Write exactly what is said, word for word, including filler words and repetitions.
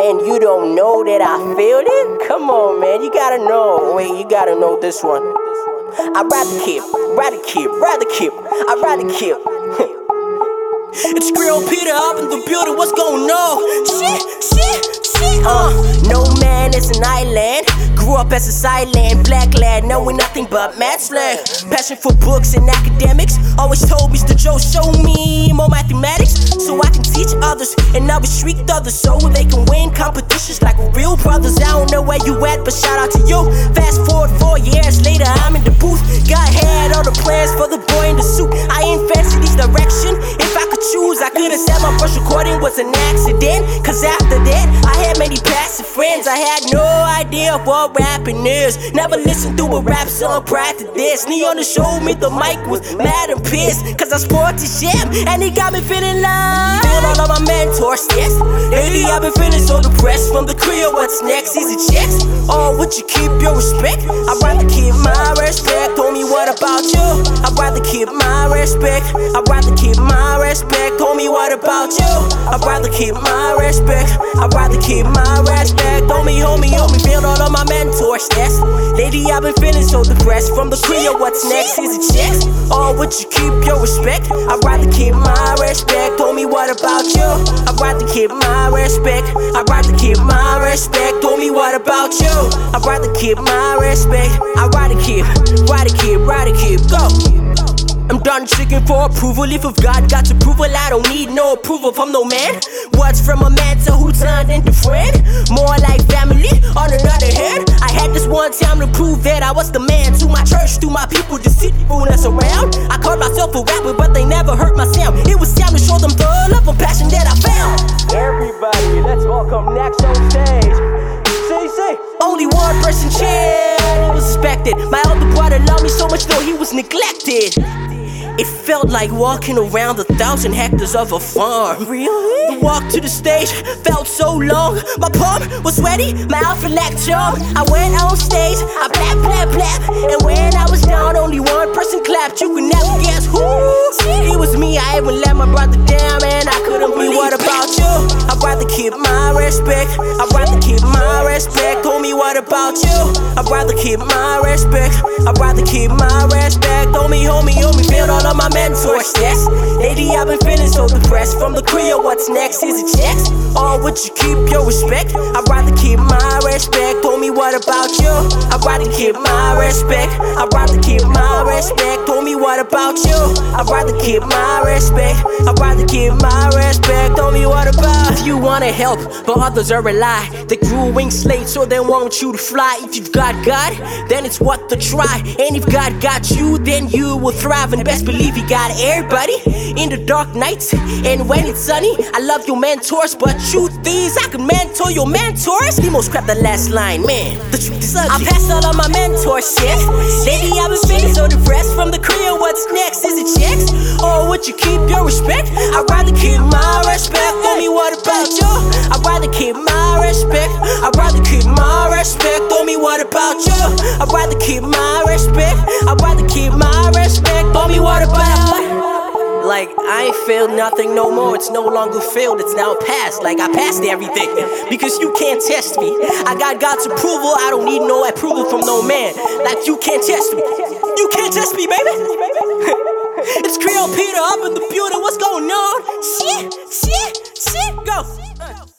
And you don't know that I feel it? Come on, man, you gotta know. Wait, you gotta know this one. I'd rather keep, rather keep, rather keep, I'd rather keep. It's Grill Peter up in the building, what's going on? Shit, shit, shit, uh No man is an island. Grew up as a silent black lad, knowing nothing but mad slang. Passion for books and academics. Always told Mister Joe, show me more mathematics, so I can teach others and I will shriek others, so they can win competitions like real brothers. I don't know where you at, but shout out to you. Fast forward four years later, I'm in the booth. God had all the plans for the boy in the suit. I ain't fancy this direction. If I could choose, I could've said my first recording was an accident, cause after that, I had many passive friends. I had no idea what rapping is. Never listened to a rap song prior to this. Neon showed me the mic was mad and pissed, cause I sport to sham, and he got me feeling like feel all of my mentors, yes. Lately I've been feeling so depressed. From the crib, what's next? Easy checks. Oh, would you keep your respect? I'd rather keep my respect. Told me what about you? I'd rather keep my respect. I'd rather keep my respect. Told me what about you? I'd rather keep my respect. I'd rather keep my respect. Told me, homie, homie, feel all of my mentors, yes. Lately I've been feeling so depressed. From the crib, what's next? Easy checks. Oh, would you keep your respect? I'd rather keep my respect. Told me what about you? I'd rather keep my respect. I'd rather keep my respect. Told me what about you? I'd rather keep my respect. I'd rather keep, rather keep, rather keep, go. I'm done seeking for approval. If of God got approval, I don't need no approval from no man. What's from a man to who turned into friend? More like family. On another hand, I had this one time to prove that I was the man. To my church, to my people, deceitfulness around. I called myself a rapper, but they never heard my sound. It was time to show them the love and passion that I found. Everybody, let's welcome next on stage. Say, say. Only one person cheered, it was expected. My older brother loved me so much, though he was neglected. It felt like walking around a thousand hectares of a farm. Really? The walk to the stage felt so long. My palm was sweaty, my outfit lacked charm. I went on stage, I blap, blap, blap. And when I was down, only one person clapped. You could never guess who. It was me, I even let my brother down, man. I couldn't believe. What about you? I'd rather keep my respect. I'd rather keep my respect. Told me what about you? I'd rather keep my respect. I'd rather keep my respect. Told me, homie, homie, feel all of my mentors, yes. Lately I've been feeling so depressed. From the crib, what's next? Is it checks? Or would you keep your respect? I'd rather keep my respect. Told me what about you? I'd rather keep my respect. I'd rather keep my respect. Told me what about you? I'd rather keep my respect. I'd rather keep my respect. Told me what about if you wanna help, but others are a lie. They grew wings late, so they want you to fly. If you've got God, then it's what to try. And if God got you, then you will thrive. And best believe He got everybody in the dark nights and when it's sunny. I love your mentors, but truth is I can mentor your mentors. He most crap the last line, man. The truth is ugly. I passed all of my mentorship. Lately I've been feeling so depressed. From the crib, what's next? Is it checks? Or would you keep your respect? I'd rather keep my respect. Tell me what about you? I'd rather keep my respect. I'd rather keep my respect. Tell me what about you? I'd rather keep my respect. I'd rather keep my respect. Tell me what about? Like, I ain't failed nothing no more. It's no longer failed, it's now past. Like, I passed everything, because you can't test me. I got God's approval, I don't need no approval from no man. Like, you can't test me. You can't test me, baby. It's Creole Peter up in the building, what's going on? Shit, shit, shit, go.